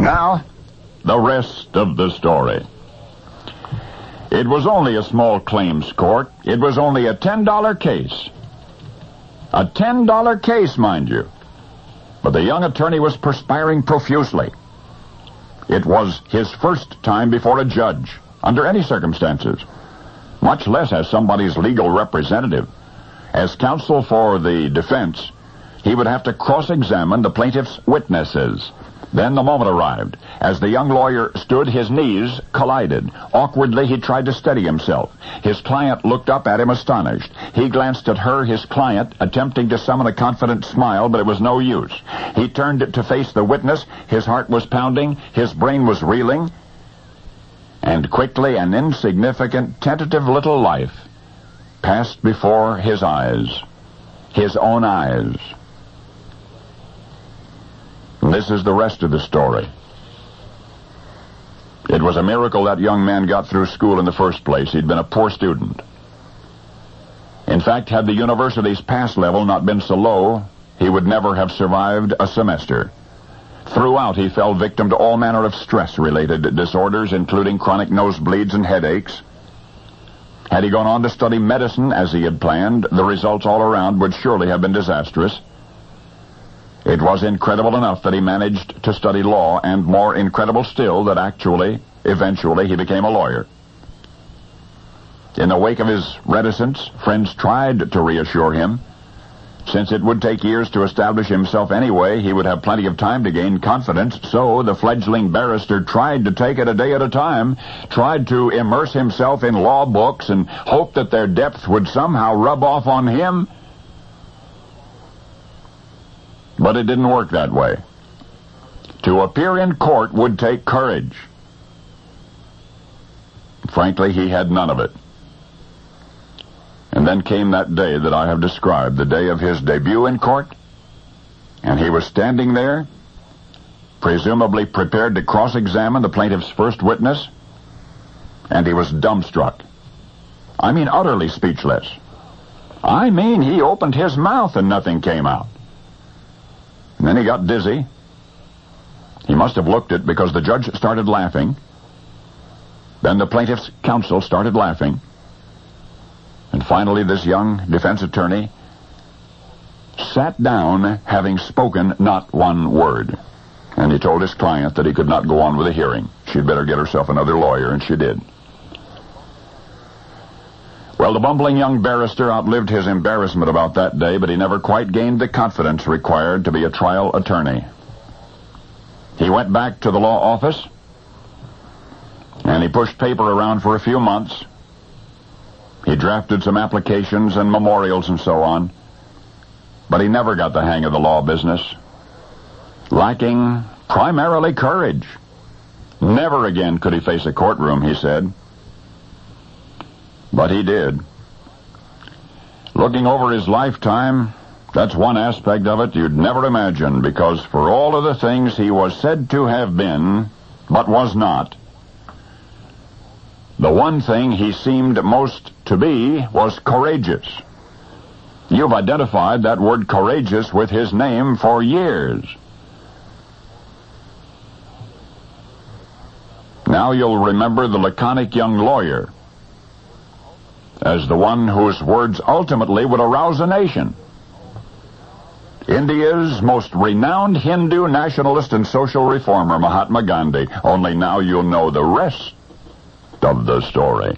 Now, the rest of the story. It was only a small claims court. It was only a $10 case. A $10 case, mind you. But the young attorney was perspiring profusely. It was his first time before a judge, under any circumstances, much less as somebody's legal representative. As counsel for the defense, he would have to cross-examine the plaintiff's witnesses. Then the moment arrived. As the young lawyer stood, his knees collided. Awkwardly, he tried to steady himself. His client looked up at him astonished. He glanced at her, his client, attempting to summon a confident smile, but it was no use. He turned to face the witness. His heart was pounding. His brain was reeling. And quickly, an insignificant, tentative little life passed before his eyes. His own eyes. And this is the rest of the story. It was a miracle that young man got through school in the first place. He'd been a poor student. In fact, had the university's pass level not been so low, he would never have survived a semester. Throughout, he fell victim to all manner of stress-related disorders, including chronic nosebleeds and headaches. Had he gone on to study medicine as he had planned, the results all around would surely have been disastrous. It was incredible enough that he managed to study law, and more incredible still that eventually, he became a lawyer. In the wake of his reticence, friends tried to reassure him. Since it would take years to establish himself anyway, he would have plenty of time to gain confidence, so the fledgling barrister tried to take it a day at a time, tried to immerse himself in law books and hoped that their depth would somehow rub off on him. But it didn't work that way. To appear in court would take courage. Frankly, he had none of it. And then came that day that I have described, the day of his debut in court, and he was standing there, presumably prepared to cross-examine the plaintiff's first witness, and he was dumbstruck. I mean, utterly speechless. I mean, he opened his mouth and nothing came out. And then he got dizzy. He must have looked it because the judge started laughing. Then the plaintiff's counsel started laughing. And finally, this young defense attorney sat down, having spoken not one word. And he told his client that he could not go on with the hearing. She'd better get herself another lawyer, and she did. Well, the bumbling young barrister outlived his embarrassment about that day, but he never quite gained the confidence required to be a trial attorney. He went back to the law office, and he pushed paper around for a few months. He drafted some applications and memorials and so on, but he never got the hang of the law business, lacking primarily courage. Never again could he face a courtroom, he said. But he did. Looking over his lifetime, that's one aspect of it you'd never imagine, because for all of the things he was said to have been, but was not, the one thing he seemed most to be was courageous. You've identified that word courageous with his name for years. Now you'll remember the laconic young lawyer as the one whose words ultimately would arouse a nation. India's most renowned Hindu nationalist and social reformer, Mahatma Gandhi. Only now you'll know the rest of the story.